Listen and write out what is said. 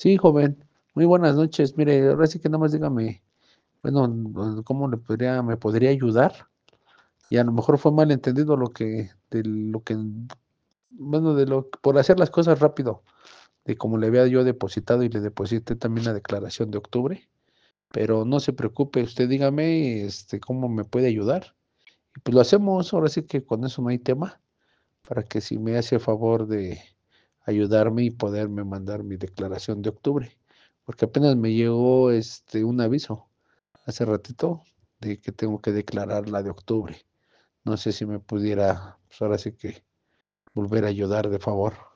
Sí, joven. Muy buenas noches. Mire, ahora sí que nada más dígame, bueno, ¿cómo me podría ayudar? Y a lo mejor fue malentendido bueno, por hacer las cosas rápido, de como le había yo depositado y le deposité también la declaración de octubre, pero no se preocupe, usted dígame, cómo me puede ayudar. Y pues lo hacemos, ahora sí que con eso no hay tema, para que si me hace favor de ayudarme y poderme mandar mi declaración de octubre, porque apenas me llegó un aviso hace ratito de que tengo que declarar la de octubre. No sé si me pudiera, pues ahora sí que volver a ayudar de favor.